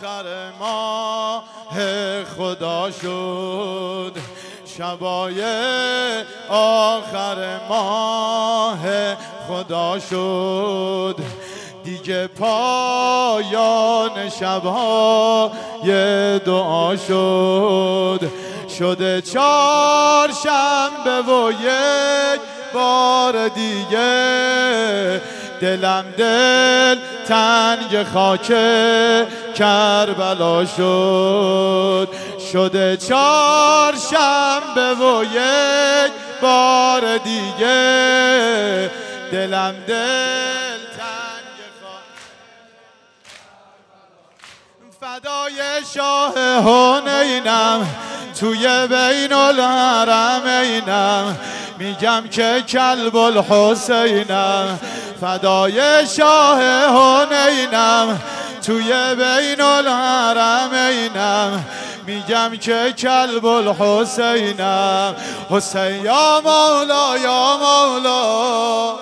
آخر ماه خدا شد، شبای آخر ماه خدا شد، دیگه پایان شب‌های دعا شد. شده چهارشنبه و یک بار دیگه دلم دل تنگ خاک کربلا شد. شده چهارشنبه و یک بار دیگه دلم دل تنگ خاک فدای شاه حنینم، توی بین الحرمینم، میگم که کلب الحسینم. فدای شاه حنینم، توی بین الحرمینم، میگم که کلب الحسینم. حسین یا مولا یا مولا،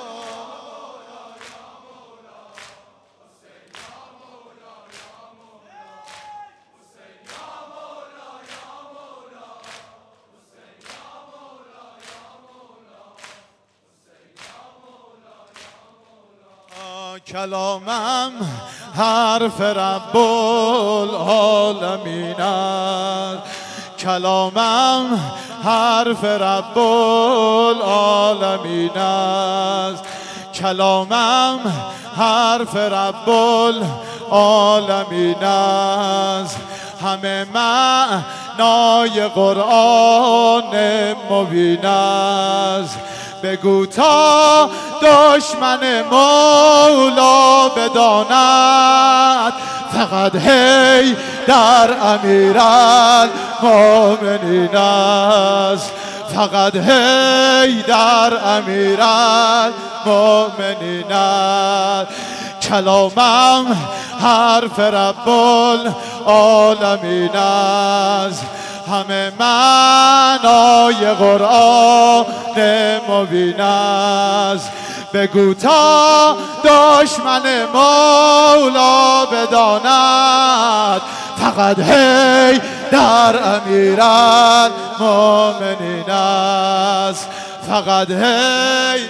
کلامم حرف رب العالمین است، کلامم حرف رب العالمین است، کلامم حرف رب العالمین است. همه معنای قرآن مبین است. بگو تا دشمن مولا بداند، فقط هی در امیرالمومنین است، فقط هی در امیرالمومنین است. کلامم حرف رب العالمین است، همه معنای قرآن مبین است. بگو تا دشمن مولا بداند، فقط هی در امیرالمومنین است، فقط هی.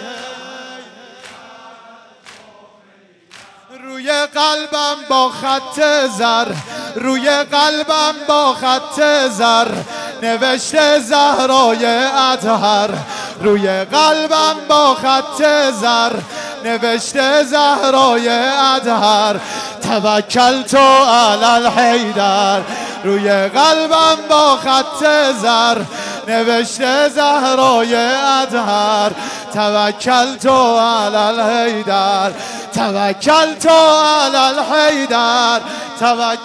روی قلبم با خط زر، روی قلبم با خط زر نوشته زهرای اطهر. روی قلبم با خط زر نوشته زهرای اطهر. توکلت علی الحیدر. روی قلبم با خط زر نوشته زهرای اطهر. توکلت علی الحیدر، توکلت علی الحیدر.